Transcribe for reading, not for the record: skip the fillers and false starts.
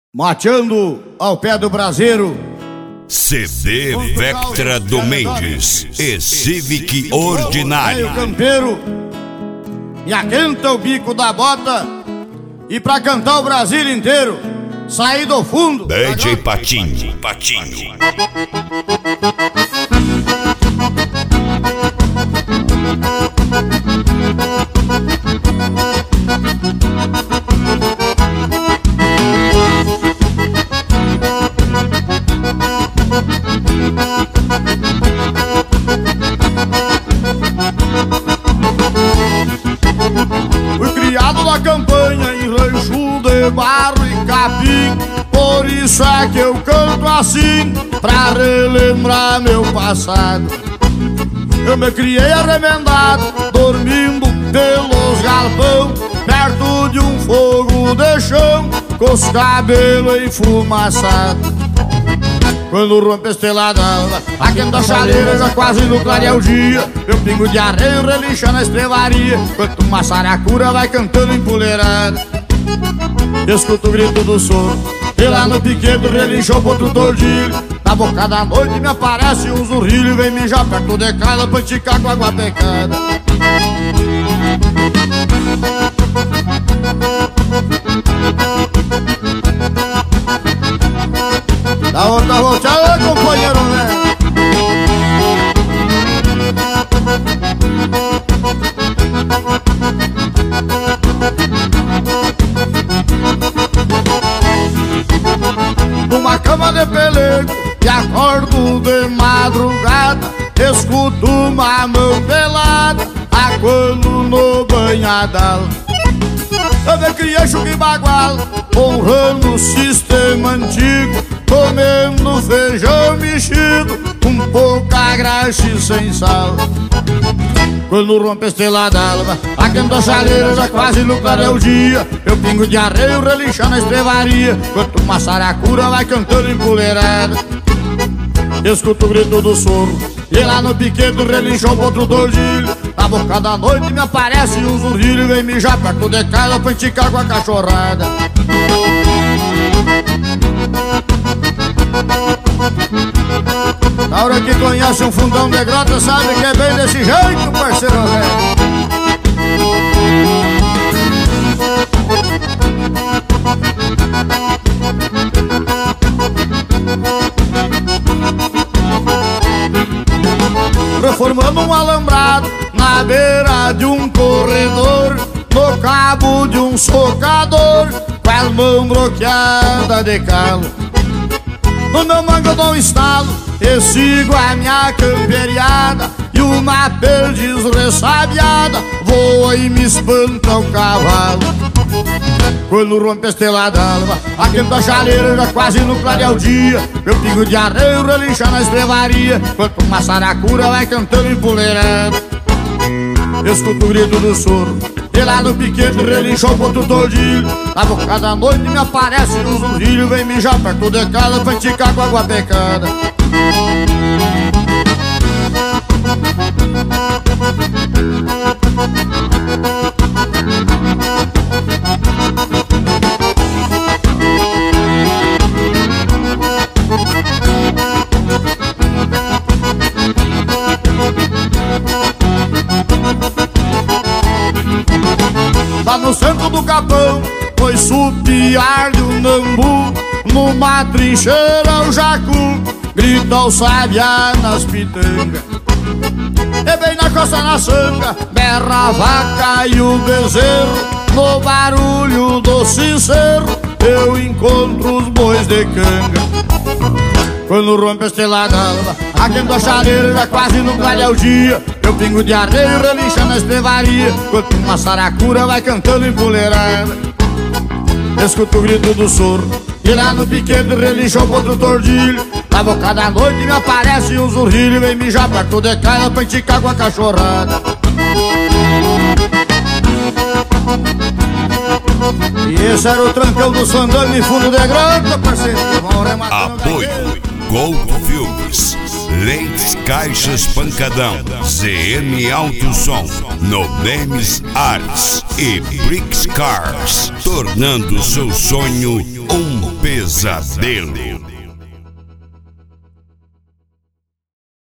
Mateando ao pé do braseiro. CD Vectra do Mendes e Civic Ordinário. O campeiro me aquenta o bico da bota e pra cantar o Brasil inteiro, sair do fundo. DJ Patinho. Fui criado na campanha em rancho de barro e capim, por isso é que eu canto assim, pra relembrar meu passado. Eu me criei arremendado, dormindo pelos galpão, perto de um fogo de chão, com os cabelos enfumaçados. Quando rompe a estrela d'alva, aquenta a chaleira, já quase no clarear o dia, meu pingo de areia relincha na estrevaria, enquanto uma saracura vai cantando empoleirada. Escuto o grito do soro, e lá no piquedo relinchou pro outro tordilho. Na boca da noite me aparece um zurrilho, vem mijar perto de casa pra esticar com água pecada. Da outra volteada, companheiro, né? Numa cama de pelego e acordo de madrugada, escuto uma mão pelada aguando no banhadal. Eu me criei chuca e bagual, honrando o sistema antigo, comendo feijão mexido, com pouca graxa e sem sal. Quando rompe a estrela d'alva, aquenta a chaleira, já quase no clarear o dia, meu pingo de areia relincha na estrevaria, enquanto uma saracura vai cantando empoleirada. Escuto o grito do soro, e lá no piquedo relinchou pro outro tordilho. Na boca da noite me aparece um zurrilho, vem mijar perto de casa pra esticar com a cachorrada. Na hora que conhece um fundão de grota, sabe que é bem desse jeito, parceiro velho. Reformando um alambrado na beira de um corredor, no cabo de um socador, com as mãos bloqueadas de calo. No meu mango eu dou um estalo e sigo a minha camperiada, e uma perdiz ressabiada voa e me espanta o cavalo. Quando rompe a estrela d'alva, aquenta a chaleira, já quase no clarear o dia, meu pingo de areia relincha na estrevaria, enquanto uma saracura vai cantando empoleirada. Escuto o grito do soro, e lá no piquete relinchou pro outro tordilho. Na boca da noite me aparece um zurrilho, vem mijar perto de casa pra esticar com água pecada. Lá no centro do capão foi supiar de um nambu, numa trincheira o jacu grita o sabiá nas pitangas. E bem na costa na sanga berra a vaca e o bezerro, no barulho do sincero eu encontro os bois de canga. Quando rompe a estrela d'alva, aquenta a chaleira, já quase no clarear o dia, meu pingo de areia relincha na estrevaria, enquanto uma saracura vai cantando empoleirada. Escuto o grito do soro, e lá no piquete relinchou pro outro tordilho. Na boca da noite me aparece um zurrilho, vem mijar perto de casa pra esticar com a cachorrada. E esse era o trancão do Sandame, fundo de grota, parceiro. Apoio Gold Filmes, Lentes Caixas Pancadão, CM Alto Som, Nobemes Arts e Bricks Cars, tornando seu sonho um pesadelo. Pesadelo.